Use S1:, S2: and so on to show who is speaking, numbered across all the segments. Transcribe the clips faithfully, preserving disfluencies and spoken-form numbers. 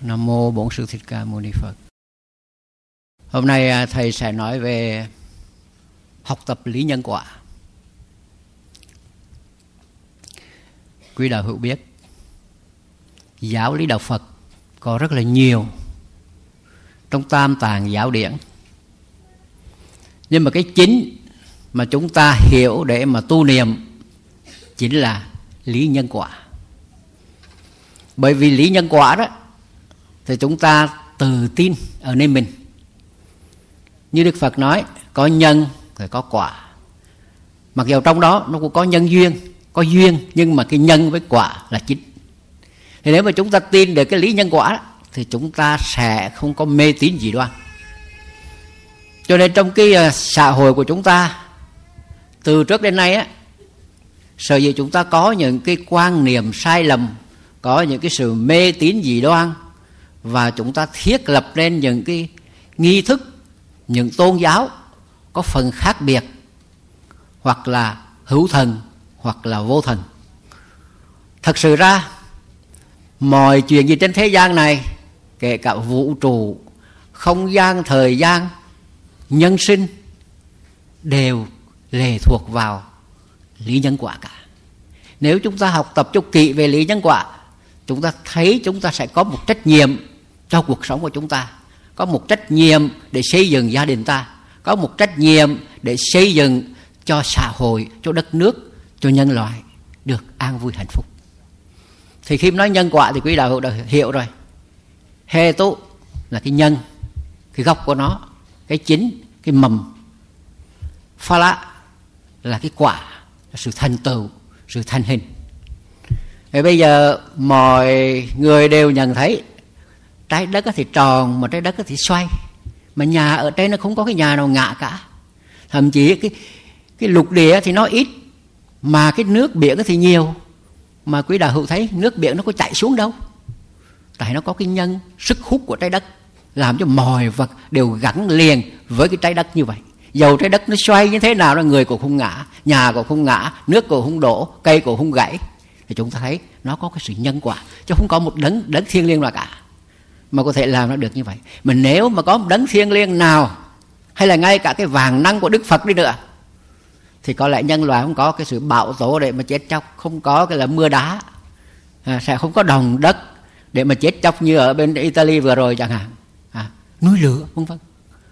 S1: Nam mô Bổn Sư Thích Ca Mâu Ni Phật. Hôm nay thầy sẽ nói về học tập lý nhân quả. Quý đạo hữu biết, giáo lý đạo Phật có rất là nhiều trong tam tạng giáo điển, nhưng mà cái chính mà chúng ta hiểu để mà tu niệm chính là lý nhân quả. Bởi vì lý nhân quả đó thì chúng ta tự tin ở nơi mình. Như Đức Phật nói, có nhân thì có quả. Mặc dù trong đó nó cũng có nhân duyên, có duyên, nhưng mà cái nhân với quả là chính. Thì nếu mà chúng ta tin được cái lý nhân quả thì chúng ta sẽ không có mê tín dị đoan. Cho nên trong cái xã hội của chúng ta từ trước đến nay á, sở dĩ chúng ta có những cái quan niệm sai lầm, có những cái sự mê tín dị đoan, và chúng ta thiết lập nên những cái nghi thức, những tôn giáo có phần khác biệt, hoặc là hữu thần hoặc là vô thần. Thật sự ra mọi chuyện gì trên thế gian này, kể cả vũ trụ, không gian, thời gian, nhân sinh, đều lệ thuộc vào lý nhân quả cả. Nếu chúng ta học tập chút kỹ về lý nhân quả, chúng ta thấy chúng ta sẽ có một trách nhiệm cho cuộc sống của chúng ta, có một trách nhiệm để xây dựng gia đình ta, có một trách nhiệm để xây dựng cho xã hội, cho đất nước, cho nhân loại được an vui hạnh phúc. Thì khi nói nhân quả thì quý đạo hữu đã hiểu rồi. Hê tu là cái nhân, cái gốc của nó, cái chính, cái mầm. Pha lá là cái quả, là sự thành tựu, sự thành hình. Thì bây giờ mọi người đều nhận thấy trái đất thì tròn mà trái đất thì xoay, mà nhà ở trên nó không có cái nhà nào ngã cả. Thậm chí cái, cái lục địa thì nó ít, mà cái nước biển thì nhiều. Mà quý đạo hữu thấy nước biển nó có chảy xuống đâu, tại nó có cái nhân sức hút của trái đất, làm cho mọi vật đều gắn liền với cái trái đất như vậy. Dầu trái đất nó xoay như thế nào, người cũng không ngã, nhà cũng không ngã, nước cũng không đổ, cây cũng không gãy. Thì chúng ta thấy nó có cái sự nhân quả, chứ không có một đấng đấng thiêng liêng nào cả mà có thể làm nó được như vậy. Mà nếu mà có một đấng thiêng liêng nào, hay là ngay cả cái vàng năng của Đức Phật đi nữa, thì có lẽ nhân loại không có cái sự bão tố để mà chết chóc, không có cái là mưa đá, à, sẽ không có đồng đất để mà chết chóc như ở bên Italy vừa rồi chẳng hạn, à, núi lửa vân vân.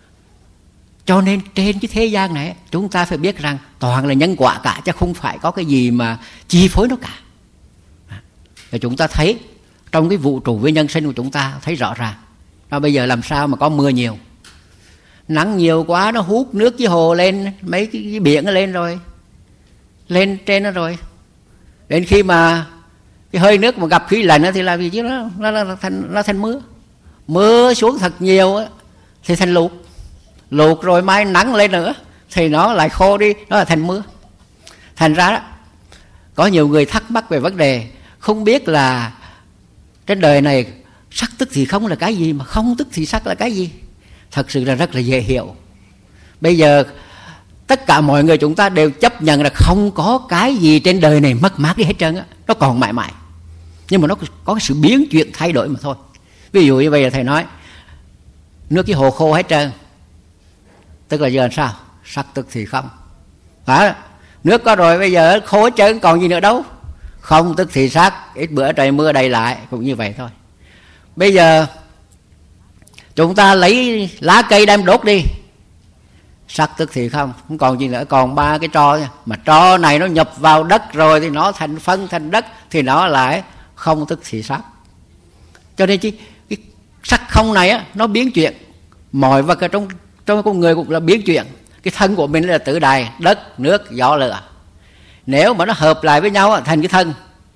S1: Cho nên trên cái thế gian này chúng ta phải biết rằng toàn là nhân quả cả, chứ không phải có cái gì mà chi phối nó cả. À, và chúng ta thấy trong cái vũ trụ với nhân sinh của chúng ta thấy rõ ràng. Và bây giờ làm sao mà có mưa nhiều? Nắng nhiều quá nó hút nước dưới hồ lên, mấy cái, cái biển nó lên rồi, lên trên nó rồi. Đến khi mà cái hơi nước mà gặp khí lạnh thì làm gì chứ nó, nó, nó, thành, nó thành mưa. Mưa xuống thật nhiều thì thành lụt. Lụt rồi mai nắng lên nữa thì nó lại khô đi, nó là thành mưa. Thành ra đó, có nhiều người thắc mắc về vấn đề không biết là trên đời này sắc tức thì không là cái gì, mà không tức thì sắc là cái gì. Thật sự là rất là dễ hiểu. Bây giờ tất cả mọi người chúng ta đều chấp nhận là không có cái gì trên đời này mất mát đi hết trơn á, nó còn mãi mãi. Nhưng mà nó có cái sự biến chuyển thay đổi mà thôi. Ví dụ như bây giờ thầy nói nước cái hồ khô hết trơn, tức là giờ làm sao? Sắc tức thì không. Hả? Nước có rồi bây giờ khô hết trơn, còn gì nữa đâu. Không tức thì sắc, ít bữa trời mưa đầy lại, cũng như vậy thôi. Bây giờ chúng ta lấy lá cây đem đốt đi, sắc tức thì không, không còn gì nữa, còn ba cái tro nha. Mà tro này nó nhập vào đất rồi thì nó thành phân thành đất, thì nó lại không tức thì sắc. Cho nên chứ cái sắc không này á, nó biến chuyển. Mọi vật ở trong trong con người cũng là biến chuyển. Cái thân của mình là tử đài, đất, nước, gió, lửa. Nếu mà nó hợp lại với nhau thành cái thân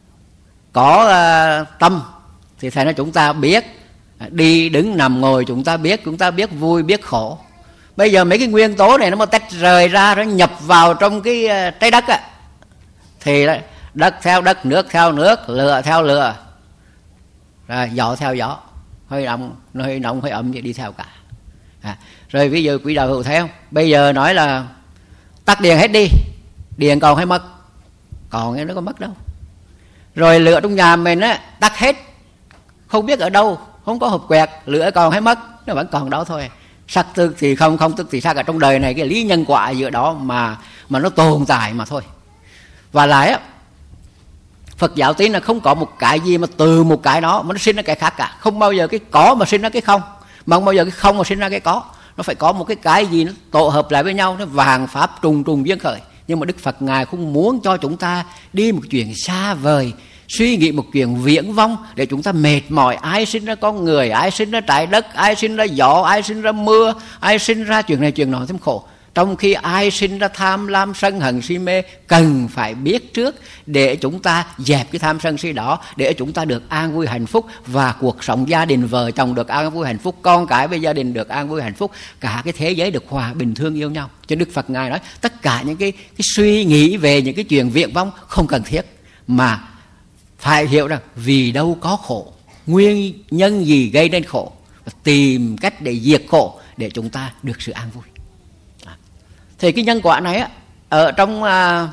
S1: có uh, tâm, thì thành ra chúng ta biết đi đứng nằm ngồi, chúng ta biết, chúng ta biết vui biết khổ. Bây giờ mấy cái nguyên tố này nó mà tách rời ra, nó nhập vào trong cái uh, trái đất á, thì đất theo đất, nước theo nước, lửa theo lửa, rồi gió theo gió, hơi nóng hơi nóng hơi ấm đi theo cả. À, rồi ví dụ quý đạo hữu thấy không? Bây giờ nói là tắt điện hết đi, điện còn hay mất? Còn nó có mất đâu. Rồi lửa trong nhà mình á tắt hết, không biết ở đâu, không có hộp quẹt, lửa còn hay mất, nó vẫn còn đó thôi. Sắc tức thì không, không tức thì sắc. Ở trong đời này cái lý nhân quả giữa đó mà mà nó tồn tại mà thôi. Và lại á, Phật giáo tín là không có một cái gì mà từ một cái đó mà nó sinh ra cái khác cả. Không bao giờ cái có mà sinh ra cái không, mà không bao giờ cái không mà sinh ra cái có. Nó phải có một cái cái gì nó tổ hợp lại với nhau, nó vàng pháp trùng trùng duyên khởi. Nhưng mà Đức Phật Ngài không muốn cho chúng ta đi một chuyện xa vời, suy nghĩ một chuyện viễn vông để chúng ta mệt mỏi. Ai sinh ra con người, ai sinh ra trái đất, ai sinh ra gió, ai sinh ra mưa, ai sinh ra chuyện này chuyện nọ thêm khổ. Trong khi ai sinh ra tham lam sân hận si mê cần phải biết trước để chúng ta dẹp cái tham sân si đó, để chúng ta được an vui hạnh phúc, và cuộc sống gia đình vợ chồng được an vui hạnh phúc, con cái với gia đình được an vui hạnh phúc, cả cái thế giới được hòa bình thương yêu nhau. Cho Đức Phật Ngài nói tất cả những cái, cái suy nghĩ về những cái chuyện viễn vông không cần thiết, mà phải hiểu rằng vì đâu có khổ, nguyên nhân gì gây nên khổ, và tìm cách để diệt khổ để chúng ta được sự an vui. Thì cái nhân quả này á, ở trong à,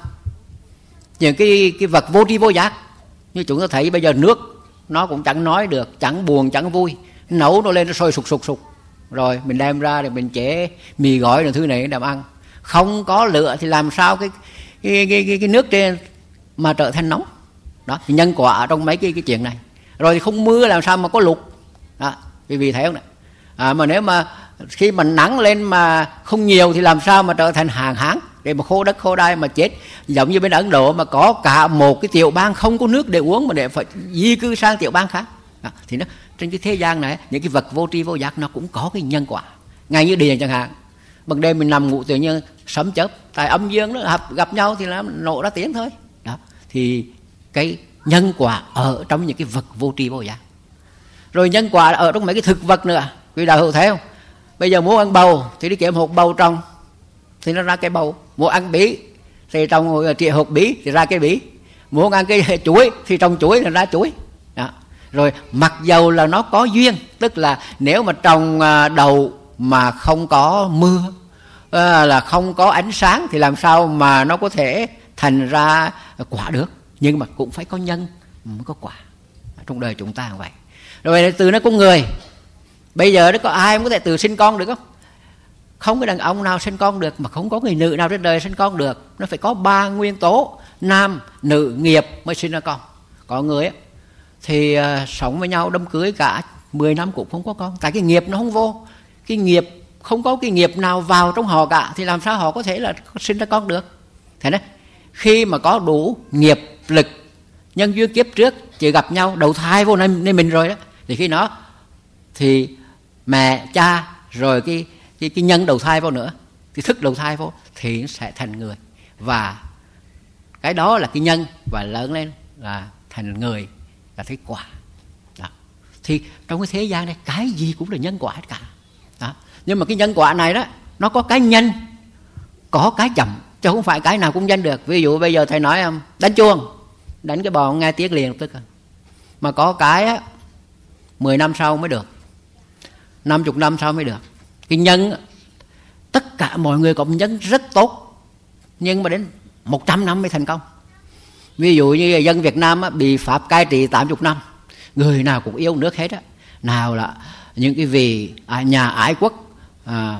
S1: những cái, cái vật vô tri vô giác, như chúng ta thấy bây giờ nước nó cũng chẳng nói được, chẳng buồn chẳng vui, nấu nó lên nó sôi sục sục sục, rồi mình đem ra để mình chế mì gói rồi thứ này để ăn. Không có lửa thì làm sao cái cái, cái, cái, cái nước trên mà trở thành nóng. Đó, thì nhân quả ở trong mấy cái, cái chuyện này. Rồi thì không mưa làm sao mà có lụt. Đó, vì vì thế không này. À, mà nếu mà khi mà nắng lên mà không nhiều thì làm sao mà trở thành hạn hán để mà khô đất khô đai mà chết. Giống như bên Ấn Độ mà có cả một cái tiểu bang không có nước để uống mà để phải di cư sang tiểu bang khác. Đó, thì nó trên cái thế gian này những cái vật vô tri vô giác nó cũng có cái nhân quả. Ngay như điện chẳng hạn, ban đêm mình nằm ngủ tự nhiên sấm chớp, tại âm dương nó gặp, gặp nhau thì nó nổ ra tiếng thôi. Đó, thì cái nhân quả ở trong những cái vật vô tri vô giác. Rồi nhân quả ở trong mấy cái thực vật nữa. Quý đạo hữu thấy không? Bây giờ muốn ăn bầu thì đi kiếm hột bầu trồng thì nó ra cái bầu. Muốn ăn bí thì trồng trịa hột bí thì ra cái bí. Muốn ăn cái chuối thì trồng chuối thì ra chuối. Đó. Rồi mặc dầu là nó có duyên, tức là nếu mà trồng đậu mà không có mưa, là không có ánh sáng thì làm sao mà nó có thể thành ra quả được. Nhưng mà cũng phải có nhân mới có quả. Trong đời chúng ta như vậy. Rồi từ nó con người, bây giờ nó có ai có thể tự sinh con được không? Không có đàn ông nào sinh con được, mà không có người nữ nào trên đời sinh con được. Nó phải có ba nguyên tố nam, nữ, nghiệp mới sinh ra con. Có người ấy, thì uh, sống với nhau đám cưới cả mười năm cũng không có con. Tại cái nghiệp nó không vô. Cái nghiệp, không có cái nghiệp nào vào trong họ cả thì làm sao họ có thể là sinh ra con được. Thế đấy, khi mà có đủ nghiệp lực, nhân duyên kiếp trước chỉ gặp nhau đầu thai vô nên, nên mình rồi đó, thì khi nó thì mẹ cha rồi cái cái, cái nhân đầu thai vô nữa, cái thức đầu thai vô thì nó sẽ thành người, và cái đó là cái nhân, và lớn lên là thành người, là cái quả. Đó. Thì trong cái thế gian này cái gì cũng là nhân quả hết cả. Đó. Nhưng mà cái nhân quả này đó nó có cái nhanh, có cái chậm, chứ không phải cái nào cũng nhanh được. Ví dụ bây giờ thầy nói đánh chuông, đánh cái bò nghe tiếng liền tức, mà có cái á, mười năm sau mới được, năm chục năm sau mới được. Cái nhân, tất cả mọi người có nhân rất tốt, nhưng mà đến một trăm năm mới thành công. Ví dụ như dân Việt Nam á, bị Pháp cai trị tám mươi năm, người nào cũng yêu nước hết á. Nào là những cái vị nhà ái quốc à,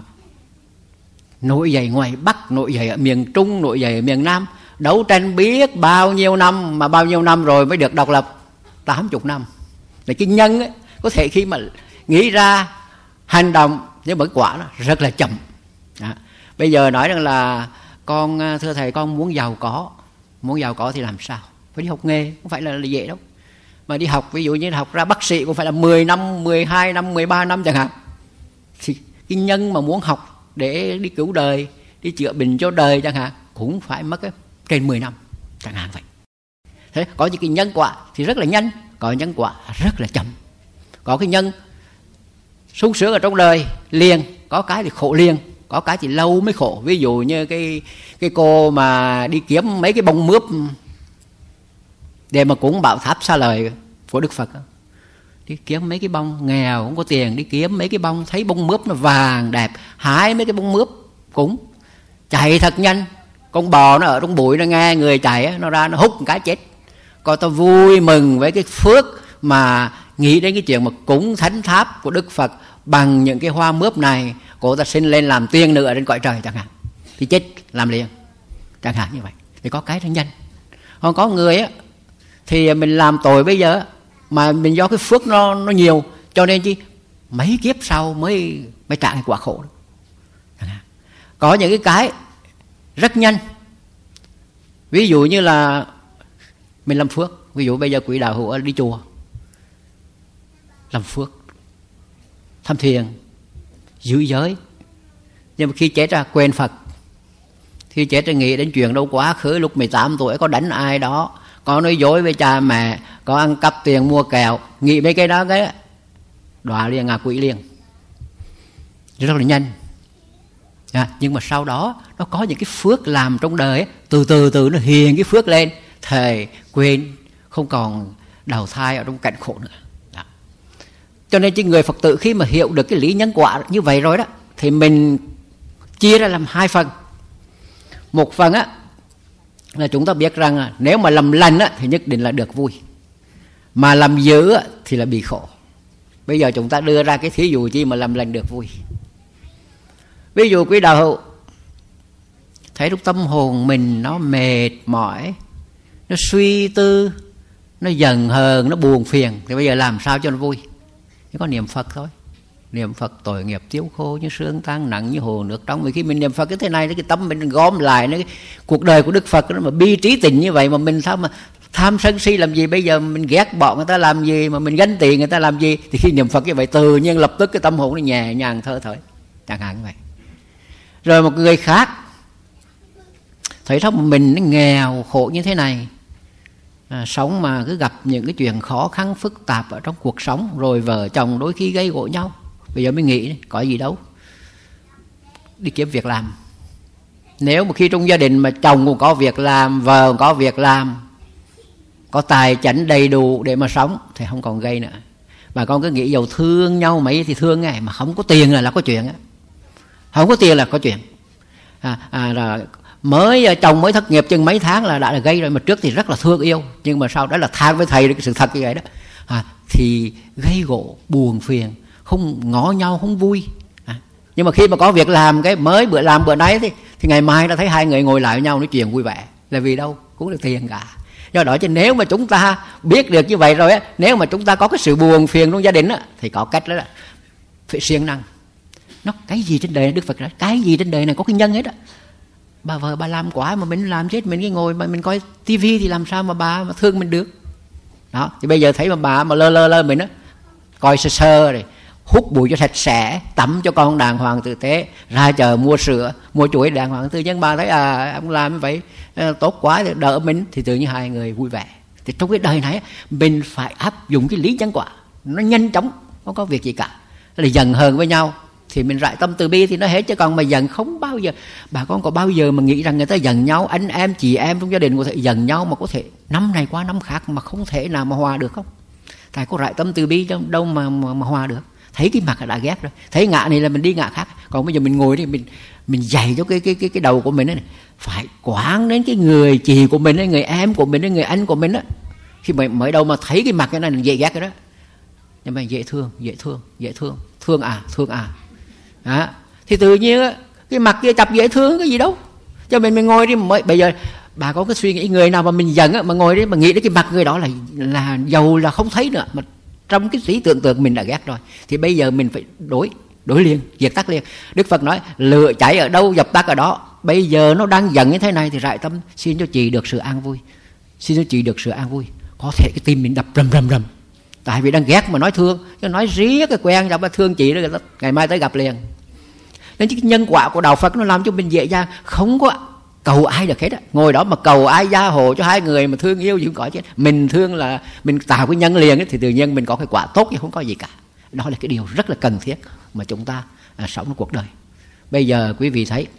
S1: nổi dậy ngoài Bắc, nổi dậy ở miền Trung, nổi dậy ở miền Nam, đấu tranh biết bao nhiêu năm, mà bao nhiêu năm rồi mới được độc lập, tám mươi năm. Thì cái nhân ấy, có thể khi mà nghĩ ra hành động, nhưng mà quả nó rất là chậm. Đó. Bây giờ nói rằng là con, thưa thầy, con muốn giàu có, muốn giàu có thì làm sao? Phải đi học nghề, không phải là, là dễ đâu. Mà đi học, ví dụ như học ra bác sĩ cũng phải là mười năm, mười hai năm, mười ba năm chẳng hạn. Thì cái nhân mà muốn học để đi cứu đời, đi chữa bệnh cho đời chẳng hạn, cũng phải mất trên mười năm chẳng hạn vậy. Thế có những cái nhân quả thì rất là nhanh, có nhân quả rất là chậm. Có cái nhân sung sướng ở trong đời liền, có cái thì khổ liền, có cái thì lâu mới khổ. Ví dụ như cái cái cô mà đi kiếm mấy cái bông mướp để mà cúng bảo tháp xa lời của Đức Phật, đi kiếm mấy cái bông, nghèo không có tiền, đi kiếm mấy cái bông, thấy bông mướp nó vàng đẹp, hái mấy cái bông mướp cúng, chạy thật nhanh. Con bò nó ở trong bụi, nó nghe người chạy, nó ra nó hút một cái chết. Coi tao vui mừng với cái phước mà nghĩ đến cái chuyện mà cúng thánh tháp của Đức Phật bằng những cái hoa mướp này, cô ta sinh lên làm tiên nữ ở trên cõi trời chẳng hạn, thì chết làm liền chẳng hạn như vậy. Thì có cái nó nhanh. Còn có người á thì mình làm tội bây giờ mà mình do cái phước nó nó nhiều, cho nên chi mấy kiếp sau mới mới trả cái quả khổ đó. Có những cái cái rất nhanh. Ví dụ như là mình làm phước. Ví dụ bây giờ quý đạo hữu đi chùa làm phước, tham thiền, giữ giới, nhưng mà khi chết ra quên Phật. Khi chết ra nghĩ đến chuyện đâu quá khứ lúc mười tám tuổi có đánh ai đó, có nói dối với cha mẹ, có ăn cắp tiền mua kẹo, nghĩ mấy cái đó cái đọa liền, ngạ quỷ liền, rất là nhanh. À, nhưng mà sau đó nó có những cái phước làm trong đời ấy, từ từ từ nó hiền cái phước lên, thề quên, không còn đào thai ở trong cảnh khổ nữa. Đó. Cho nên cái người Phật tử khi mà hiểu được cái lý nhân quả như vậy rồi đó, thì mình chia ra làm hai phần. Một phần á là chúng ta biết rằng nếu mà làm lành á thì nhất định là được vui, mà làm dữ á thì là bị khổ. Bây giờ chúng ta đưa ra cái thí dụ chi mà làm lành được vui. Ví dụ quý đạo hữu thấy lúc tâm hồn mình nó mệt mỏi, nó suy tư, nó giận hờn, nó buồn phiền, thì bây giờ làm sao cho nó vui? Chỉ có niệm Phật thôi. Niệm Phật tội nghiệp tiêu khô như sương tan nặng như hồ nước trong. Vì khi mình niệm Phật cái thế này, cái tâm mình gom lại cái cuộc đời của Đức Phật nó mà bi trí tình như vậy, mà mình sao mà tham sân si làm gì? Bây giờ mình ghét bọn người ta làm gì, mà mình ganh tị người ta làm gì? Thì khi niệm Phật như vậy tự nhiên lập tức cái tâm hồn nó nhẹ nhàng thơ thởi, chẳng hạn như vậy. Rồi một người khác thấy sao mà mình nó nghèo khổ như thế này, à, sống mà cứ gặp những cái chuyện khó khăn phức tạp ở trong cuộc sống, rồi vợ chồng đôi khi gây gổ nhau. Bây giờ mới nghĩ có gì đâu, đi kiếm việc làm. Nếu mà khi trong gia đình mà chồng cũng có việc làm, vợ cũng có việc làm, có tài chánh đầy đủ để mà sống, thì không còn gây nữa. Bà con cứ nghĩ dầu thương nhau mấy thì thương ngay, mà không có tiền là, là có chuyện á. Không có tiền là có chuyện. À, à, là mới chồng mới thất nghiệp chừng mấy tháng là đã là gây rồi. Mà trước thì rất là thương yêu, nhưng mà sau đó là than với thầy cái sự thật như vậy đó. À, thì gây gổ buồn phiền, không ngó nhau, không vui. À, nhưng mà khi mà có việc làm, cái mới bữa làm bữa nay thì, thì ngày mai đã thấy hai người ngồi lại với nhau nói chuyện vui vẻ. Là vì đâu cũng được tiền cả. Do đó chứ nếu mà chúng ta biết được như vậy rồi á, nếu mà chúng ta có cái sự buồn phiền trong gia đình á, thì có cách đó là phải siêng năng. Nó cái gì trên đời này, Đức Phật nói cái gì trên đời này có cái nhân hết á. Bà vợ bà làm quá mà mình làm chết, mình cái ngồi mà mình coi tivi thì làm sao mà bà mà thương mình được. Đó, thì bây giờ thấy mà bà mà lơ lơ lơ mình á, coi sơ sơ rồi, hút bụi cho sạch sẽ, tắm cho con đàng hoàng tử tế, ra chợ mua sữa, mua chuối đàng hoàng tử. Nhưng bà thấy à ông làm như vậy tốt quá, đỡ mình, thì tự nhiên hai người vui vẻ. Thì trong cái đời này mình phải áp dụng cái lý nhân quả, nó nhanh chóng, không có việc gì cả. Là giận hờn với nhau thì mình rải tâm từ bi thì nó hết. Chứ còn mà giận không bao giờ, bà con có bao giờ mà nghĩ rằng người ta giận nhau, anh em chị em trong gia đình có thể giận nhau mà có thể năm này qua năm khác mà không thể nào mà hòa được không? Tại có rải tâm từ bi đâu, đâu mà, mà, mà hòa được. Thấy cái mặt là đã ghét rồi, thấy ngã này là mình đi ngã khác. Còn bây giờ mình ngồi thì mình mình dạy cho cái cái cái cái đầu của mình ấy này, phải quán đến cái người chị của mình, người em của mình, người anh của mình á. Khi mà mới đầu mà thấy cái mặt cái này là dễ ghét rồi đó, nhưng mà dễ thương, dễ thương, dễ thương, thương à, thương à. Đó. Thì tự nhiên á, cái mặt kia chập dễ thương cái gì đâu. Cho mình mình ngồi đi mới bây giờ bà có cái suy nghĩ người nào mà mình giận á, mà ngồi đi mà nghĩ đến cái mặt người đó là là giàu là không thấy nữa, mà trong cái trí tưởng tượng mình đã ghét rồi, thì bây giờ mình phải đối đối liền, diệt tắt liền. Đức Phật nói lửa cháy ở đâu dập tắt ở đó. Bây giờ nó đang giận như thế này thì rải tâm xin cho chị được sự an vui, xin cho chị được sự an vui. Có thể cái tim mình đập rầm rầm rầm, tại vì đang ghét mà nói thương, chứ nói riết cái quen rồi, thương chị đó, ngày mai tới gặp liền. Nên cái nhân quả của đạo Phật nó làm cho mình dễ dàng, không có cầu ai được hết á. Ngồi đó mà cầu ai gia hộ cho hai người mà thương yêu gì cũng có chứ. Mình thương là mình tạo cái nhân liền ấy, thì tự nhiên mình có cái quả tốt chứ không có gì cả. Đó là cái điều rất là cần thiết mà chúng ta à, sống trong cuộc đời. Bây giờ quý vị thấy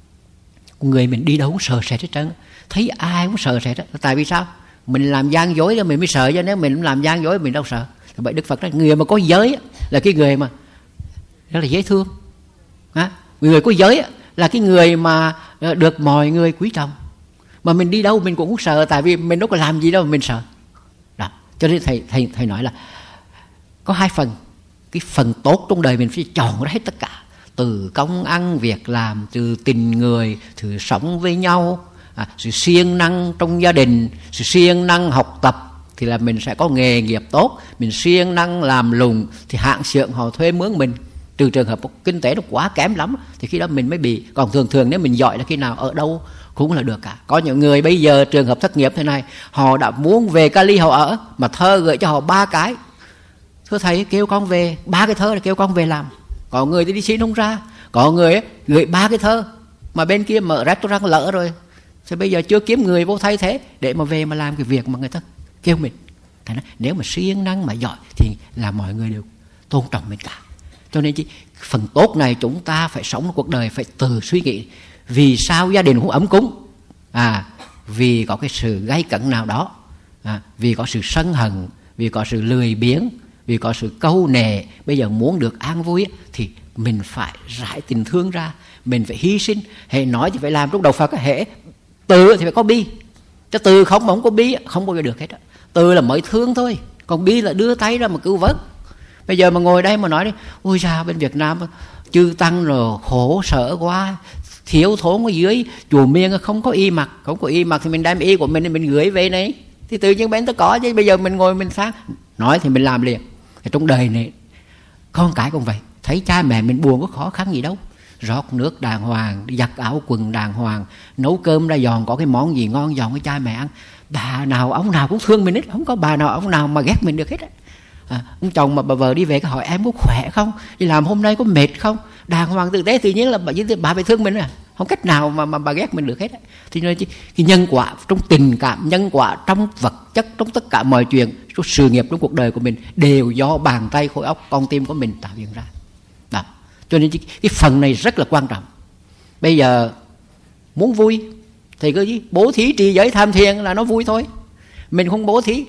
S1: người mình đi đâu cũng sợ sệt hết trơn, thấy ai cũng sợ sệt á. Tại vì sao? Mình làm gian dối mình mới sợ, chứ nếu mình làm gian dối mình đâu sợ. Thì vậy Đức Phật nói người mà có giới là cái người mà rất là dễ thương. À, người có giới là cái người mà được mọi người quý trọng. Mà mình đi đâu mình cũng không sợ, tại vì mình đâu có làm gì đâu mà mình sợ. Đó. Cho nên thầy, thầy, thầy nói là có hai phần. Cái phần tốt trong đời mình phải chọn ra hết tất cả, từ công ăn việc làm, từ tình người, từ sống với nhau, à, sự siêng năng trong gia đình, sự siêng năng học tập thì là mình sẽ có nghề nghiệp tốt. Mình siêng năng làm lùng thì hạng xưởng họ thuê mướn mình, trừ trường hợp kinh tế nó quá kém lắm thì khi đó mình mới bị. Còn thường thường nếu mình giỏi là khi nào ở đâu cũng là được cả. Có những người bây giờ trường hợp thất nghiệp thế này, họ đã muốn về Cali họ ở, mà thơ gửi cho họ ba cái, thưa thầy kêu con về, ba cái thơ là kêu con về làm. Có người thì đi xin không ra, có người ấy, gửi ba cái thơ mà bên kia mở restaurant lỡ rồi, thì bây giờ chưa kiếm người vô thay thế để mà về mà làm cái việc mà người ta kêu mình. Thế nếu mà siêng năng mà giỏi thì là mọi người đều tôn trọng mình cả. Cho nên chỉ phần tốt này chúng ta phải sống cuộc đời phải từ suy nghĩ vì sao gia đình không ấm cúng, à vì có cái sự gay cấn nào đó, à, vì có sự sân hận, vì có sự lười biếng, vì có sự câu nệ. Bây giờ muốn được an vui thì mình phải rải tình thương ra, mình phải hy sinh. Hệ nói thì phải làm, trong đầu Phật hệ từ thì phải có bi, chứ từ không mà không có bi không bao giờ được hết. Từ là mới thương thôi, còn bi là đưa tay ra mà cứu vớt. Bây giờ mà ngồi đây mà nói đi, ôi sao bên Việt Nam chư tăng rồi khổ sở quá, thiếu thốn ở dưới chùa miên không có y mặc, không có y mặc thì mình đem y của mình thì mình gửi về này thì tự nhiên bên ta có, chứ bây giờ mình ngồi mình sáng nói thì mình làm liền. Thì trong đời này con cái cũng vậy, thấy cha mẹ mình buồn có khó khăn gì đâu, rót nước đàng hoàng, giặt áo quần đàng hoàng, nấu cơm ra giòn, có cái món gì ngon giòn cho cha mẹ ăn. Bà nào ông nào cũng thương mình hết, không có bà nào ông nào mà ghét mình được hết. À, ông chồng mà bà vợ đi về cái hỏi em có khỏe không, đi làm hôm nay có mệt không, đàng hoàng tử tế, tự nhiên là bà, bà phải thương mình à, không cách nào mà, mà bà ghét mình được hết. Thì nên cái nhân quả trong tình cảm, nhân quả trong vật chất, trong tất cả mọi chuyện, trong sự nghiệp trong cuộc đời của mình đều do bàn tay khối óc con tim của mình tạo dựng ra. Đó. Cho nên cái phần này rất là quan trọng. Bây giờ muốn vui thì cứ gì bố thí trì giới tham thiền là nó vui thôi. Mình không bố thí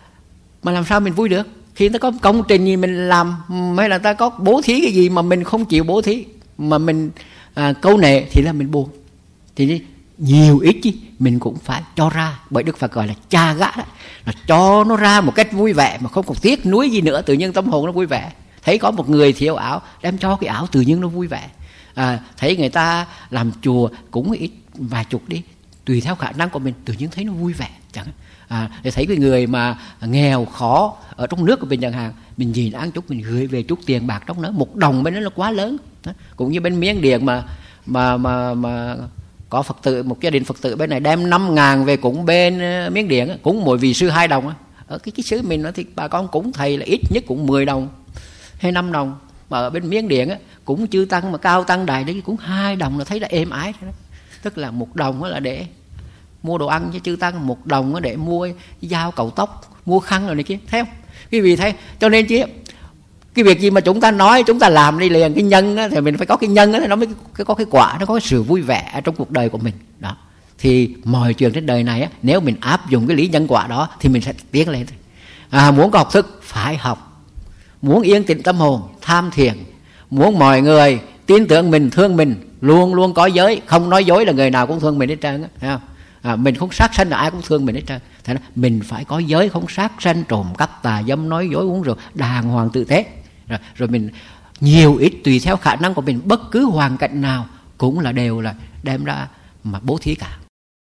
S1: mà làm sao mình vui được? Khi ta có công trình gì mình làm, hay là ta có bố thí cái gì mà mình không chịu bố thí, mà mình à, câu nệ thì là mình buồn. Thì nhiều ít chứ mình cũng phải cho ra, bởi Đức Phật gọi là cha gã đó, là cho nó ra một cách vui vẻ mà không còn tiếc nuối gì nữa, tự nhiên tâm hồn nó vui vẻ. Thấy có một người thiếu áo, đem cho cái áo tự nhiên nó vui vẻ. À, thấy người ta làm chùa cũng ít vài chục đi, tùy theo khả năng của mình, tự nhiên thấy nó vui vẻ chẳng. À, để thấy cái người mà nghèo khó ở trong nước của mình chẳng hạn, mình nhìn ăn chút mình gửi về chút tiền bạc trong đó, một đồng bên đó là quá lớn. Đó. Cũng như bên Miến Điện mà mà mà mà có Phật tử, một gia đình Phật tử bên này đem năm ngàn về cúng bên Miến Điện, cúng mỗi vị sư hai đồng. Ở cái cái xứ mình đó thì bà con cúng thầy là ít nhất cũng mười đồng hay năm đồng, mà ở bên Miến Điện cũng chư tăng mà cao tăng đài đấy cũng hai đồng là thấy là êm ái. Tức là một đồng là để mua đồ ăn cho chư tăng, một đồng để mua dao cạo tóc, mua khăn rồi này kia, thấy không? Quý vị thấy, cho nên chứ cái việc gì mà chúng ta nói chúng ta làm đi liền, cái nhân á, thì mình phải có cái nhân á, nó mới có cái quả, nó có cái sự vui vẻ trong cuộc đời của mình đó. Thì mọi chuyện trên đời này á, nếu mình áp dụng cái lý nhân quả đó thì mình sẽ tiến lên. À, muốn có học thức phải học, muốn yên tĩnh tâm hồn tham thiền, muốn mọi người tin tưởng mình, thương mình, luôn luôn có giới, không nói dối là người nào cũng thương mình hết trơn á, thấy không? À, mình không sát sanh là ai cũng thương mình hết trơn. Thế nên mình phải có giới, không sát sanh, trộm cắp, tà dâm, nói dối, uống rượu, đàng hoàng tử tế. Rồi, rồi mình nhiều ít tùy theo khả năng của mình, bất cứ hoàn cảnh nào cũng là đều là đem ra mà bố thí cả.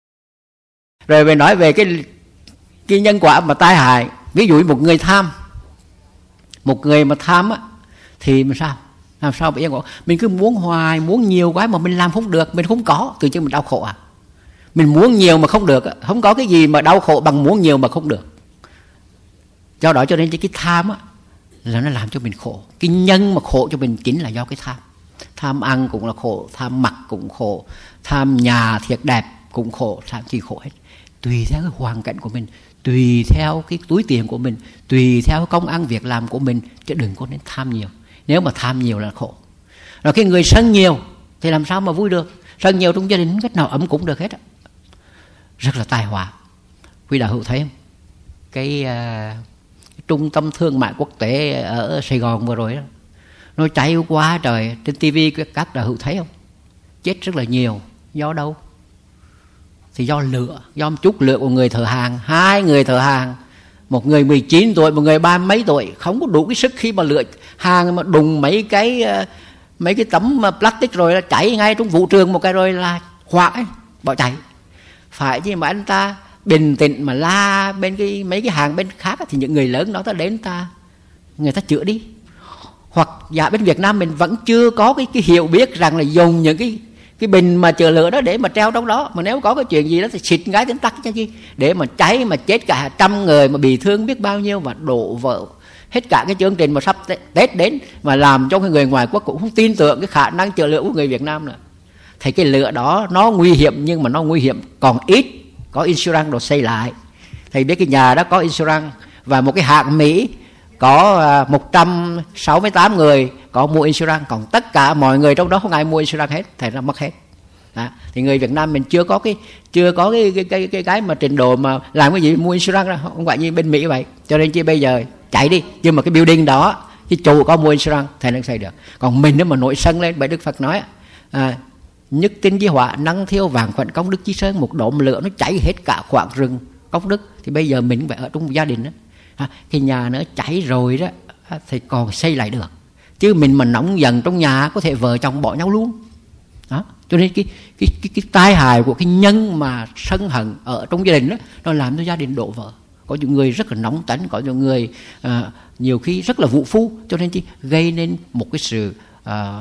S1: Rồi mình nói về cái cái nhân quả mà tai hại. Ví dụ một người tham, một người mà tham á, thì mình sao? Làm sao bị nhân quả? Mình cứ muốn hoài, muốn nhiều quá mà mình làm không được, mình không có, tự nhiên mình đau khổ à? Mình muốn nhiều mà không được, không có cái gì mà đau khổ bằng muốn nhiều mà không được. Do đó cho nên cái tham á, là nó làm cho mình khổ. Cái nhân mà khổ cho mình chính là do cái tham. Tham ăn cũng là khổ, tham mặc cũng khổ, tham nhà thiệt đẹp cũng khổ, tham chi khổ hết. Tùy theo cái hoàn cảnh của mình, tùy theo cái túi tiền của mình, tùy theo công ăn việc làm của mình, chứ đừng có nên tham nhiều. Nếu mà tham nhiều là khổ. Rồi cái người sân nhiều thì làm sao mà vui được? Sân nhiều trong gia đình không cách nào ấm cũng được hết á. Rất là tai họa. Quý đạo hữu thấy không? Cái uh, trung tâm thương mại quốc tế ở Sài Gòn vừa rồi đó, nó cháy quá trời. Trên tivi các đạo hữu thấy không? Chết rất là nhiều. Do đâu? Thì do lửa, do một chút lửa của người thợ hàng. Hai người thợ hàng Một người mười chín tuổi, một người ba mấy tuổi không có đủ cái sức khi mà lựa hàng mà đùng mấy cái mấy cái tấm plastic rồi là chạy ngay trong vũ trường một cái rồi là hoảng ấy, bỏ chạy. Phải chứ mà anh ta bình tĩnh mà la bên cái mấy cái hàng bên khác thì những người lớn đó ta đến ta người ta chữa đi. Hoặc dạ bên Việt Nam mình vẫn chưa có cái, cái hiểu biết rằng là dùng những cái cái bình mà chữa lửa đó để mà treo trong đó, mà nếu có cái chuyện gì đó thì xịt cái tiếng tắt cho chi, để mà cháy mà chết cả trăm người mà bị thương biết bao nhiêu, mà đổ vỡ hết cả cái chương trình mà sắp Tết đến, mà làm cho cái người ngoài quốc cũng không tin tưởng cái khả năng chữa lửa của người Việt Nam nữa. Thì cái lửa đó nó nguy hiểm, nhưng mà nó nguy hiểm còn ít, có insurance rồi xây lại. Thầy biết cái nhà đó có insurance, và một cái hãng Mỹ có một trăm sáu mươi tám người có mua insurance, còn tất cả mọi người trong đó không ai mua insurance hết, thầy ra mất hết. Đó. Thì người Việt Nam mình chưa có cái chưa có cái cái cái cái, cái mà trình độ mà làm cái gì mua insurance ra, không phải như bên Mỹ vậy. Cho nên chi bây giờ chạy đi, nhưng mà cái building đó cái chủ có mua insurance thầy nó xây được. Còn mình nếu mà nổi sân lên, bởi Đức Phật nói à, nhất tinh với họa năng thiêu vàng phận công đức chí sơn, một đốm lửa nó cháy hết cả khoảng rừng công đức. Thì bây giờ mình phải ở trong một gia đình đó, à, cái nhà nó cháy rồi đó thì còn xây lại được, chứ mình mà nóng dần trong nhà có thể vợ chồng bỏ nhau luôn đó. Cho nên cái cái cái, cái tai hại của cái nhân mà sân hận ở trong gia đình đó, nó làm cho gia đình đổ vỡ. Có những người rất là nóng tánh, có những người à, nhiều khi rất là vũ phu, cho nên chỉ gây nên một cái sự à,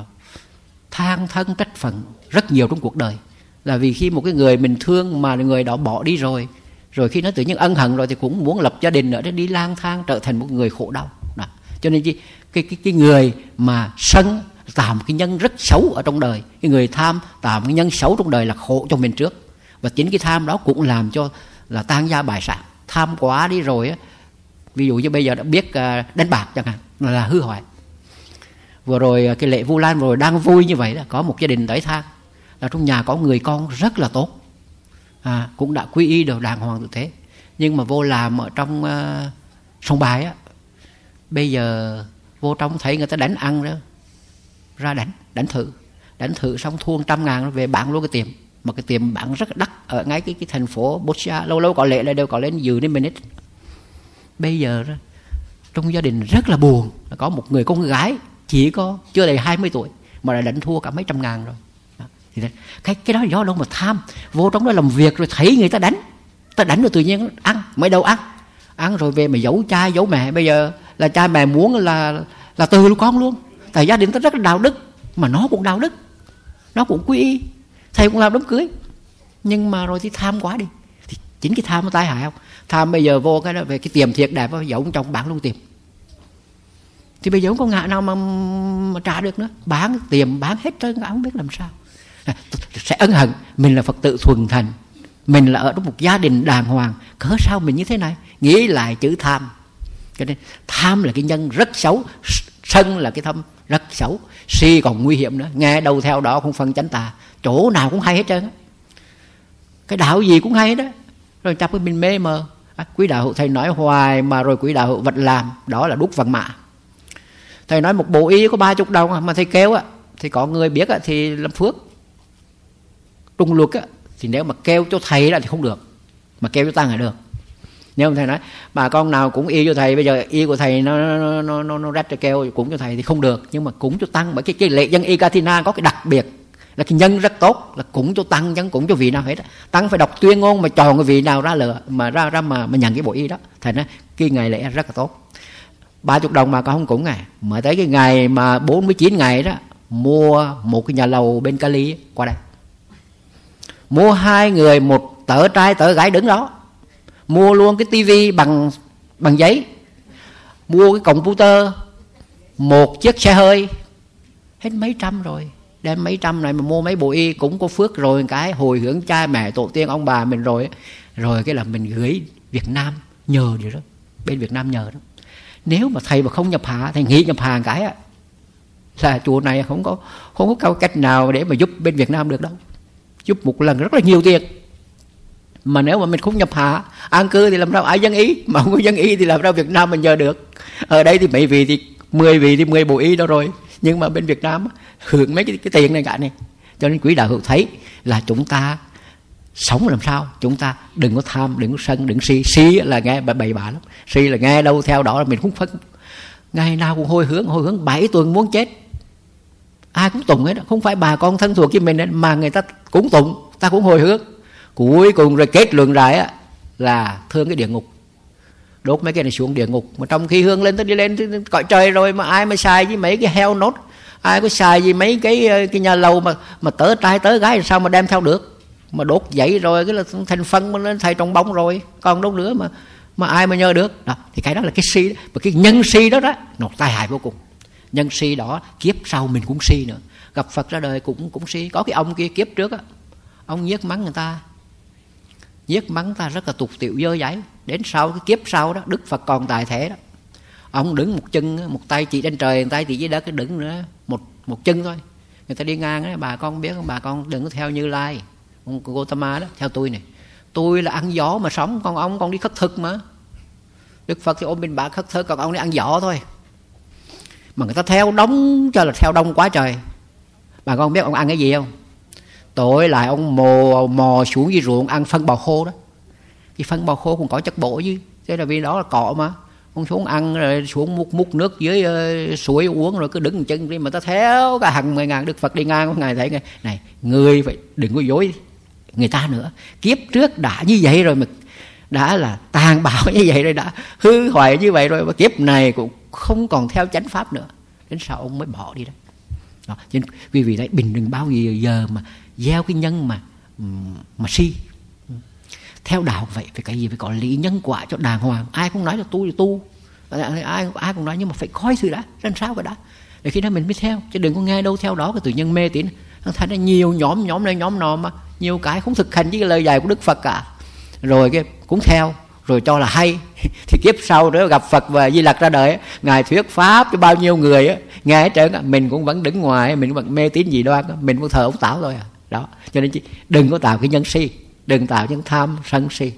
S1: than thân trách phận rất nhiều trong cuộc đời. Là vì khi một cái người mình thương mà người đó bỏ đi rồi, rồi khi nó tự nhiên ân hận rồi thì cũng muốn lập gia đình nữa, để đi lang thang trở thành một người khổ đau đó. Cho nên cái, cái, cái, cái người mà sân tạo một cái nhân rất xấu ở trong đời, cái người tham tạo một cái nhân xấu trong đời là khổ cho mình trước. Và chính cái tham đó cũng làm cho là tan gia bại sản. Tham quá đi rồi á, ví dụ như bây giờ đã biết đánh bạc chẳng hạn, là hư hoại. Vừa rồi cái lễ Vu Lan vừa rồi đang vui như vậy đó, có một gia đình tới than là trong nhà có người con rất là tốt, à, cũng đã quy y được đàng hoàng tự thế, nhưng mà vô làm ở trong uh, sông Bài á, bây giờ vô trong thấy người ta đánh ăn đó, ra đánh đánh thử đánh thử xong thua trăm ngàn về bán luôn cái tiệm, mà cái tiệm bán rất đắt ở ngay cái cái thành phố Botswana, lâu lâu có lễ là đều có lên dự đến minute. Bây giờ đó, trong gia đình rất là buồn, có một người con gái chỉ có chưa đầy hai mươi tuổi mà đã đánh thua cả mấy trăm ngàn rồi. Đó. Thì cái cái đó do đâu mà tham, vô trong đó làm việc rồi thấy người ta đánh, ta đánh rồi tự nhiên ăn, mới đâu ăn, ăn rồi về mà giấu cha giấu mẹ. Bây giờ là cha mẹ muốn là là từ con luôn, tại gia đình ta rất là đạo đức, mà nó cũng đạo đức, nó cũng quy y, thầy cũng làm đám cưới, nhưng mà rồi thì tham quá đi, thì chính cái tham nó tai hại không? Tham bây giờ vô cái đó về cái tiệm thiệt đẹp giấu trong bán luôn tiệm, thì bây giờ không có ngã nào mà, mà trả được nữa, bán tiệm bán hết trơn, không biết làm sao. À, sẽ ân hận mình là Phật tử thuần thành, mình là ở trong một gia đình đàng hoàng, cớ sao mình như thế này? Nghĩ lại chữ tham. Cho nên tham là cái nhân rất xấu, sân là cái thâm rất xấu, si còn nguy hiểm nữa. Nghe đâu theo đó không phân chánh tà, chỗ nào cũng hay hết trơn á, cái đạo gì cũng hay đó. Rồi chắc cái mình mê mờ. À, quý đạo hữu thầy nói hoài mà rồi quý đạo hữu vẫn làm, đó là đúc vàng mã. Thầy nói một bộ y có ba chục đồng mà thầy kêu á, thì có người biết á, thì làm phước. Trung luật á, thì nếu mà kêu cho thầy là thì không được, mà kêu cho tăng là được. Nếu mà thầy nói bà con nào cũng y cho thầy, bây giờ y của thầy nó nó nó nó, nó rách cho kêu cũng cho thầy thì không được, nhưng mà cũng cho tăng. Bởi cái, cái lễ dân y Katina có cái đặc biệt là cái nhân rất tốt, là cũng cho tăng chứ cũng cho vị nào hết. Tăng phải đọc tuyên ngôn mà chọn cái vị nào ra lựa mà ra ra mà, mà nhận cái bộ y đó. Thầy nói cái ngày lễ rất là tốt. Ba chục đồng mà con không cũng ngày mà tới cái ngày mà bốn mươi chín ngày đó, mua một cái nhà lầu bên Cali qua đây, mua hai người một tờ trai tờ gái đứng đó, mua luôn cái tivi bằng bằng giấy, mua cái computer, một chiếc xe hơi, hết mấy trăm rồi. Đem mấy trăm này mà mua mấy bộ y cũng có phước rồi, cái hồi hướng cha mẹ tổ tiên ông bà mình rồi. Rồi cái là mình gửi Việt Nam nhờ điều đó, bên Việt Nam nhờ đó. Nếu mà thầy mà không nhập hạ, thầy nghĩ nhập hạ cái á, là chùa này không có không có cao cách nào để mà giúp bên Việt Nam được đâu. Giúp một lần rất là nhiều tiền, mà nếu mà mình không nhập hạ an cư thì làm sao ai dân ý, mà không có dân ý thì làm sao Việt Nam mình nhờ được. Ở đây thì mấy vị thì mười vị thì mười bộ y đó rồi, nhưng mà bên Việt Nam hưởng mấy cái, cái tiền này cả này. Cho nên quý đạo hữu thấy là chúng ta sống làm sao chúng ta đừng có tham, đừng có sân, đừng si. Si là nghe bậy bạ lắm, si là nghe đâu theo đó là mình cũng phân, ngày nào cũng hồi hướng, hồi hướng bảy tuần muốn chết, ai cũng tụng hết đó. Không phải bà con thân thuộc với mình ấy, mà người ta cũng tụng, ta cũng hồi hướng. Cuối cùng rồi kết luận lại á là thương cái địa ngục, đốt mấy cái này xuống địa ngục. Mà trong khi hương lên tới đi lên cõi trời rồi mà ai mà xài với mấy cái heo nốt, ai có xài gì mấy cái cái nhà lầu mà mà tớ trai tớ gái sao mà đem theo được. Mà đốt dậy rồi cái là thành phân mà lên thầy trong bóng rồi, còn đâu nữa mà mà ai mà nhớ được đó. Thì cái đó là cái si đó. Và cái nhân si đó đó nó tai hại vô cùng. Nhân si đó kiếp sau mình cũng si nữa, gặp Phật ra đời cũng cũng si. Có cái ông kia kiếp trước á, ông nhiếc mắng người ta, nhiếc mắng ta rất là tục tiệu dơ giấy. Đến sau cái kiếp sau đó, Đức Phật còn tại thế đó, ông đứng một chân, một tay chỉ trên trời, một tay chỉ dưới đất, cái đứng nữa một một chân thôi. Người ta đi ngang đó, bà con biết không, bà con đừng có theo Như Lai, ông Gotama đó, theo tôi này. Tôi là ăn gió mà sống, còn ông còn đi khất thực mà. Đức Phật thì ôm bình bát khất thực, còn ông đi ăn gió thôi. Mà người ta theo đông cho là theo đông quá trời. Bà con biết ông ăn cái gì không? Tối lại ông mò, mò xuống dưới ruộng ăn phân bò khô đó. Cái phân bò khô cũng có chất bổ chứ, thế là vì đó là cọ mà. Ông xuống ăn rồi xuống múc, múc nước dưới uh, suối uống rồi cứ đứng chân đi. Mà ta theo cả hàng mười ngàn Đức Phật đi ngang, có ngài thấy này, này người phải đừng có dối người ta nữa. Kiếp trước đã như vậy rồi, mà đã là tàn bạo như vậy rồi, đã hư hoại như vậy rồi, mà kiếp này cũng không còn theo chánh pháp nữa. Đến sau ông mới bỏ đi đó. Đó. Nên vì vì đấy bình đừng bao giờ mà gieo cái nhân mà mà si. Theo đạo vậy phải cái gì, phải có lý nhân quả cho đàng hoàng. Ai cũng nói là tu thì tu, ai ai cũng nói, nhưng mà phải coi sự đã làm sao cái đã, để khi đó mình mới theo, chứ đừng có nghe đâu theo đó cái tự nhân mê tín. Thành ra nhiều nhóm nhóm này nhóm nọ mà nhiều cái không thực hành với cái lời dạy của Đức Phật cả, rồi cái cũng theo rồi cho là hay. Thì kiếp sau nữa gặp Phật và Di Lặc ra đời, ngài thuyết pháp cho bao nhiêu người á, nghe hết trơn, mình cũng vẫn đứng ngoài, mình vẫn mê tín gì đoan, mình vẫn thờ ông Tảo thôi à. Đó, cho nên đừng có tạo cái nhân si, đừng tạo những tham sân si.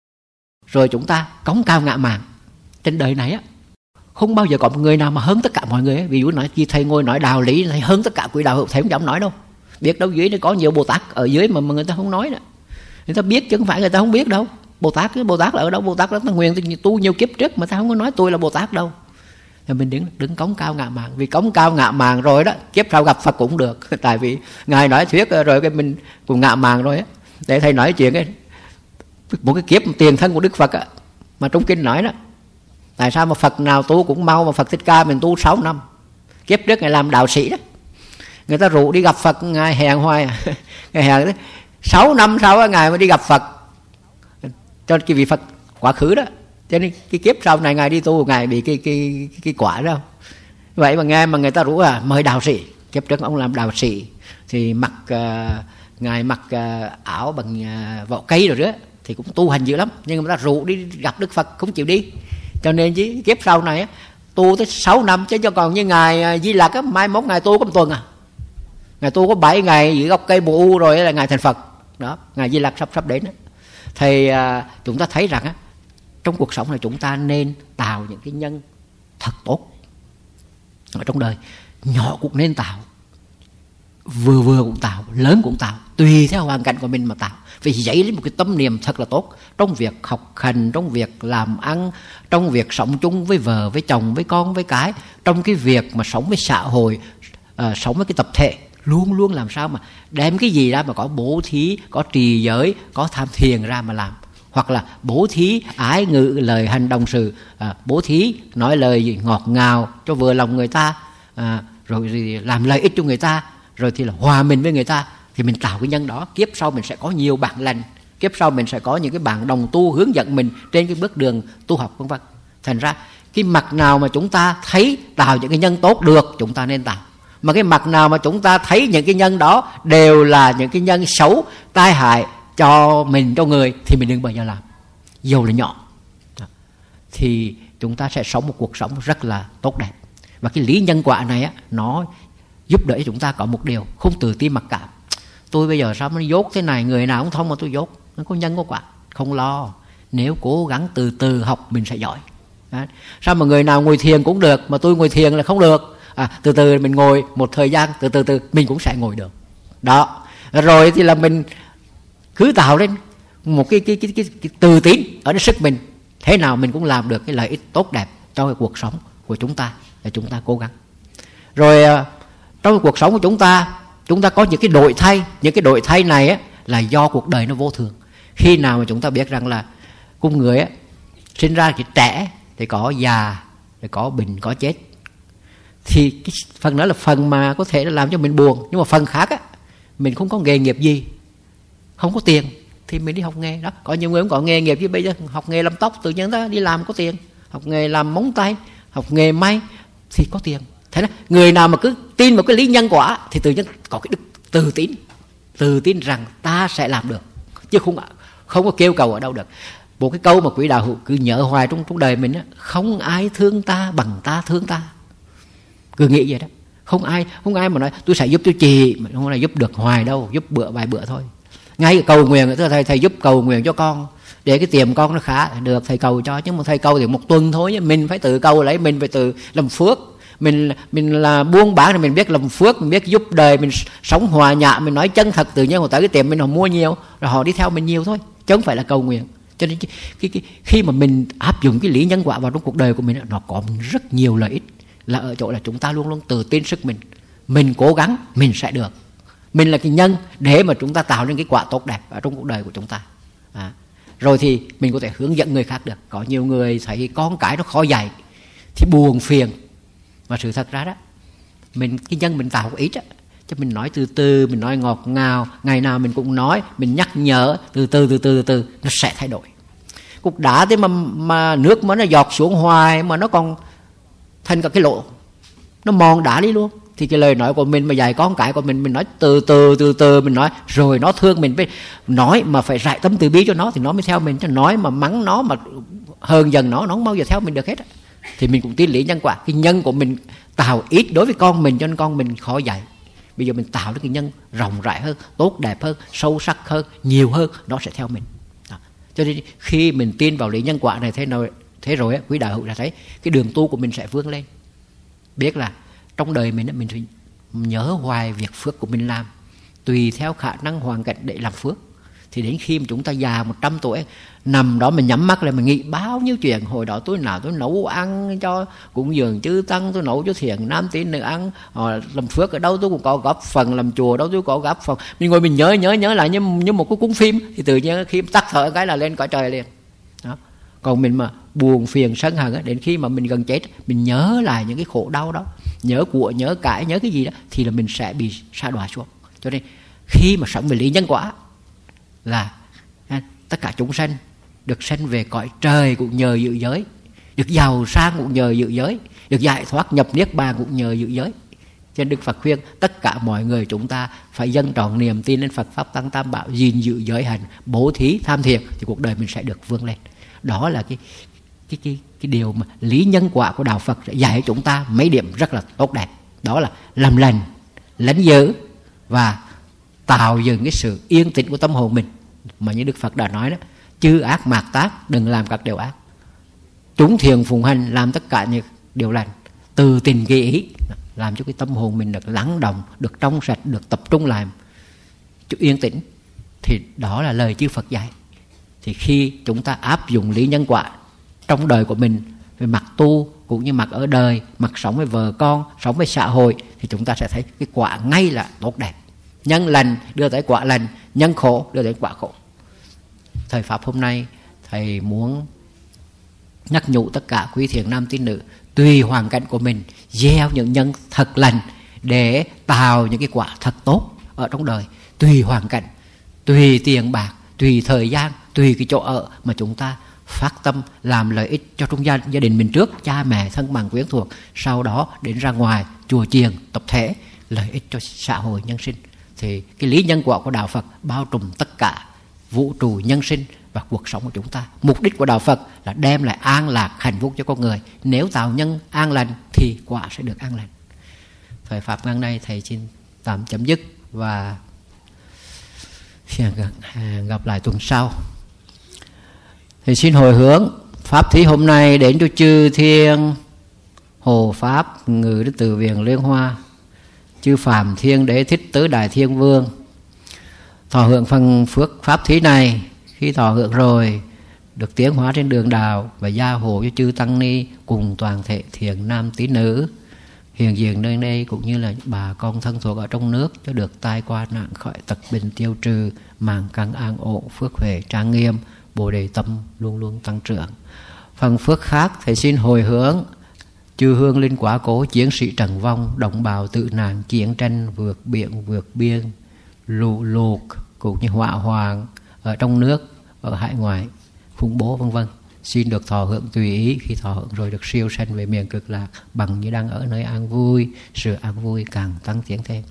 S1: Rồi chúng ta cống cao ngạo mạn. Trên đời này á, không bao giờ có một người nào mà hơn tất cả mọi người ấy. Ví dụ nói khi thầy ngồi nói đạo lý, thầy hơn tất cả quỷ đạo, thầy không dám nói đâu. Biết đâu dưới nó có nhiều Bồ Tát ở dưới mà, mà người ta không nói đó. Người ta biết chứ không phải người ta không biết đâu. Bồ Tát, cái Bồ Tát là ở đâu? Bồ Tát là ta nguyện tu nhiều kiếp trước mà ta không có nói tôi là Bồ Tát đâu. Thì mình đứng đứng cống cao ngạo mạn. Vì cống cao ngạo mạn rồi đó, kiếp sau gặp Phật cũng được. Tại vì ngài nói thuyết rồi cái mình cũng ngạo mạn rồi á. Để thầy nói chuyện ấy, một cái kiếp tiền thân của Đức Phật á, mà trong kinh nói đó, tại sao mà Phật nào tu cũng mau, mà Phật Thích Ca mình tu sáu năm. Kiếp trước ngài làm đạo sĩ đó, người ta rủ đi gặp Phật, ngài hẹn hoài à. Ngài hẹn đấy sáu năm sau đó, ngài mới đi gặp Phật cho cái vị Phật quá khứ đó. Cho nên cái kiếp sau này ngài đi tu, ngài bị cái cái cái, cái quả đó. Vậy mà nghe mà người ta rủ à mời đạo sĩ. Kiếp trước ông làm đạo sĩ thì mặc uh, ngài mặc uh, áo bằng uh, vỏ cây rồi đó, thì cũng tu hành dữ lắm, nhưng mà người ta rủ đi gặp Đức Phật không chịu đi. Cho nên chứ kiếp sau này á, tu tới sáu năm, chứ cho còn như ngài Di Lặc á, mai mốt ngài tu có một tuần à. Ngài tu có bảy ngày dưới gốc cây bồ u rồi là ngài thành Phật. Đó, ngài Di Lặc sắp sắp đến đó. Thì à, chúng ta thấy rằng á, trong cuộc sống này chúng ta nên tạo những cái nhân thật tốt ở trong đời. Nhỏ cũng nên tạo, vừa vừa cũng tạo, lớn cũng tạo, tùy theo hoàn cảnh của mình mà tạo. Vì dấy lên một cái tâm niệm thật là tốt trong việc học hành, trong việc làm ăn, trong việc sống chung với vợ, với chồng, với con, với cái, trong cái việc mà sống với xã hội, uh, sống với cái tập thể. Luôn luôn làm sao mà đem cái gì ra mà có bố thí, có trì giới, có tham thiền ra mà làm. Hoặc là bố thí ái ngữ lời hành động sự, à, bố thí nói lời gì ngọt ngào cho vừa lòng người ta, à, rồi làm lợi ích cho người ta, rồi thì là hòa mình với người ta. Thì mình tạo cái nhân đó, kiếp sau mình sẽ có nhiều bạn lành, kiếp sau mình sẽ có những cái bạn đồng tu hướng dẫn mình trên cái bước đường tu học vân vân. Thành ra cái mặt nào mà chúng ta thấy tạo những cái nhân tốt được, chúng ta nên tạo. Mà cái mặt nào mà chúng ta thấy những cái nhân đó đều là những cái nhân xấu, tai hại cho mình, cho người, thì mình đừng bao giờ làm, dù là nhỏ. Thì chúng ta sẽ sống một cuộc sống rất là tốt đẹp. Và cái lý nhân quả này á, nó giúp đỡ chúng ta có một điều, không tự ti mặc cảm. Tôi bây giờ sao nó dốt thế này, người nào cũng thông mà tôi dốt. Nó có nhân có quả, không lo. Nếu cố gắng từ từ học mình sẽ giỏi. Đấy. Sao mà người nào ngồi thiền cũng được, mà tôi ngồi thiền là không được. À, từ từ mình ngồi một thời gian, từ từ từ mình cũng sẽ ngồi được. Đó. Rồi thì là mình cứ tạo lên một cái cái cái cái, cái tự tín ở trong sức mình, thế nào mình cũng làm được cái lợi ích tốt đẹp cho cái cuộc sống của chúng ta, để chúng ta cố gắng. Rồi trong cái cuộc sống của chúng ta, chúng ta có những cái đổi thay. Những cái đổi thay này á, là do cuộc đời nó vô thường. Khi nào mà chúng ta biết rằng là con người á, sinh ra thì trẻ, thì có già, thì có bệnh, có chết, thì cái phần đó là phần mà có thể làm cho mình buồn. Nhưng mà phần khác á, mình không có nghề nghiệp gì, không có tiền, thì mình đi học nghề đó. Có nhiều người cũng có nghề nghiệp, chứ bây giờ học nghề làm tóc, tự nhiên ta đi làm có tiền. Học nghề làm móng tay, học nghề may thì có tiền. Thế đó, người nào mà cứ tin vào cái lý nhân quả thì tự nhiên có cái đức từ tín, từ tin rằng ta sẽ làm được, chứ không không có kêu cầu ở đâu được. Một cái câu mà Quỹ Đạo Hữu cứ nhớ hoài trong trong đời mình á, không ai thương ta bằng ta thương ta. Cứ nghĩ vậy đó. Không ai không ai mà nói tôi sẽ giúp cho chị, mà không là giúp được hoài đâu, giúp bữa vài bữa thôi. Ngay cái cầu nguyện, thầy thầy giúp cầu nguyện cho con để cái tiềm con nó khá, được thầy cầu cho, nhưng mà thầy cầu thì một tuần thôi, mình phải tự cầu lấy, mình phải tự làm phước. Mình mình là buôn bán thì mình biết làm phước, mình biết giúp đời, mình sống hòa nhã, mình nói chân thật, tự nhiên họ tới cái tiệm mình họ mua nhiều, rồi họ đi theo mình nhiều thôi, chứ không phải là cầu nguyện. Cho nên cái, cái, cái, khi mà mình áp dụng cái lý nhân quả vào trong cuộc đời của mình, nó có rất nhiều lợi ích, là ở chỗ là chúng ta luôn luôn tự tin sức mình, mình cố gắng mình sẽ được, mình là cái nhân để mà chúng ta tạo nên cái quả tốt đẹp ở trong cuộc đời của chúng ta. À, rồi thì mình có thể hướng dẫn người khác được. Có nhiều người thấy con cái nó khó dạy thì buồn phiền, mà sự thật ra đó, mình cái nhân mình tạo ít á, cho mình nói từ từ, mình nói ngọt ngào, ngày nào mình cũng nói, mình nhắc nhở từ từ từ từ từ từ, nó sẽ thay đổi. Cục đá thế mà mà nước mà nó giọt xuống hoài mà nó còn thành cả cái lỗ, nó mòn đá đi luôn. Thì cái lời nói của mình mà dạy con cái của mình, mình nói từ từ từ từ, mình nói rồi nó thương mình, phải nói mà phải rải tâm từ bi cho nó thì nó mới theo mình. Chứ nói mà mắng nó mà hờn dần nó, nó không bao giờ theo mình được hết á. Thì mình cũng tin lý nhân quả. Cái nhân của mình tạo ít đối với con mình, cho nên con mình khó dạy. Bây giờ mình tạo được cái nhân rộng rãi hơn, tốt đẹp hơn, sâu sắc hơn, nhiều hơn, nó sẽ theo mình. Đó. Cho nên khi mình tin vào lý nhân quả này thế nào, thế rồi á, quý đạo hữu là thấy cái đường tu của mình sẽ vươn lên. Biết là trong đời mình mình phải nhớ hoài việc phước của mình làm, tùy theo khả năng hoàn cảnh để làm phước. Thì đến khi mà chúng ta già một trăm tuổi, nằm đó mình nhắm mắt lại mình nghĩ bao nhiêu chuyện. Hồi đó tôi nào tôi nấu ăn cho cúng dường chư tăng, tôi nấu cho thiền nam tín nữ ăn, à, làm phước ở đâu tôi cũng có góp phần, làm chùa đâu tôi có góp phần. Mình ngồi mình nhớ nhớ nhớ lại như, như một cái cuốn phim, thì tự nhiên khi tắt thở cái là lên cõi trời liền. Đó. Còn mình mà buồn phiền sân hận, đến khi mà mình gần chết, mình nhớ lại những cái khổ đau đó, nhớ của, nhớ cải, nhớ cái gì đó, thì là mình sẽ bị sa đọa xuống. Cho nên khi mà sống về lý nhân quả là tất cả chúng sanh được sanh về cõi trời cũng nhờ dự giới, được giàu sang cũng nhờ dự giới, được giải thoát nhập niết bàn cũng nhờ dự giới. Cho nên Đức Phật khuyên tất cả mọi người chúng ta phải dâng trọn niềm tin lên Phật Pháp Tăng Tam Bảo, gìn giữ giới hạnh, bố thí, tham thiền, thì cuộc đời mình sẽ được vươn lên. Đó là cái cái cái cái điều mà lý nhân quả của đạo Phật sẽ dạy cho chúng ta mấy điểm rất là tốt đẹp. Đó là làm lành, lãnh giữ và tạo dựng cái sự yên tĩnh của tâm hồn mình. Mà như Đức Phật đã nói đó, chư ác mạt tác, đừng làm các điều ác, chúng thiền phụng hành, làm tất cả những điều lành, từ tình ghi ý, làm cho cái tâm hồn mình được lắng động, được trong sạch, được tập trung làm chút yên tĩnh. Thì đó là lời chư Phật dạy. Thì khi chúng ta áp dụng lý nhân quả trong đời của mình, về mặt tu cũng như mặt ở đời, mặt sống với vợ con, sống với xã hội, thì chúng ta sẽ thấy cái quả ngay là tốt đẹp. Nhân lành đưa tới quả lành, nhân khổ đưa tới quả khổ. Thời Pháp hôm nay thầy muốn nhắc nhủ tất cả quý thiện nam tín nữ, tùy hoàn cảnh của mình gieo những nhân thật lành để tạo những cái quả thật tốt ở trong đời. Tùy hoàn cảnh, tùy tiền bạc, tùy thời gian, tùy cái chỗ ở mà chúng ta phát tâm làm lợi ích cho trong gia, gia đình mình trước, cha mẹ, thân bằng, quyến thuộc, sau đó đến ra ngoài, chùa chiền, tập thể, lợi ích cho xã hội nhân sinh. Thì cái lý nhân quả của đạo Phật bao trùm tất cả vũ trụ nhân sinh và cuộc sống của chúng ta. Mục đích của đạo Phật là đem lại an lạc, hạnh phúc cho con người. Nếu tạo nhân an lành thì quả sẽ được an lành. Thời Pháp ngày nay thầy xin tạm chấm dứt và gặp lại tuần sau. Thì xin hồi hướng pháp thí hôm nay đến cho chư thiên hộ pháp ngự đến từ viện Liên Hoa, chư Phạm Thiên Đế Thích Tứ Đại Thiên Vương, thọ hưởng phần phước pháp thí này, khi thọ hưởng rồi được tiến hóa trên đường đạo và gia hộ cho chư tăng ni cùng toàn thể thiện nam tín nữ hiện diện nơi đây, cũng như là bà con thân thuộc ở trong nước, cho được tai qua nạn khỏi, tật bệnh tiêu trừ, màng căn an ổn, phước huệ trang nghiêm, bồ đề tâm luôn luôn tăng trưởng. Phần phước khác thầy xin hồi hướng chư hương linh quả cố chiến sĩ trần vong, đồng bào tự nạn chiến tranh vượt biển vượt biên, lũ lụt cũng như họa hoàng ở trong nước, ở hải ngoại, khủng bố vân vân, xin được thọ hưởng tùy ý. Khi thọ hưởng rồi được siêu sanh về miền cực lạc, bằng như đang ở nơi an vui, sự an vui càng tăng tiến thêm.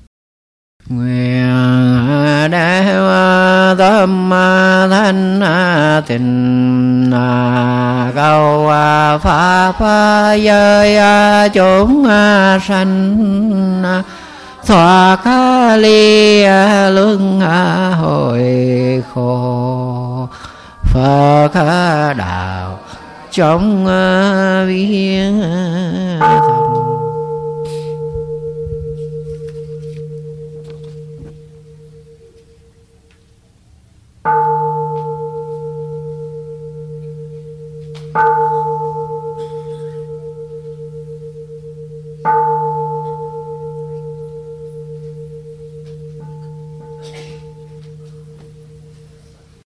S1: Nguyện đeo tâm thanh tình cầu pháp giới chúng sanh, thoát ly luân hồi khổ, Phật đạo trong viên thành.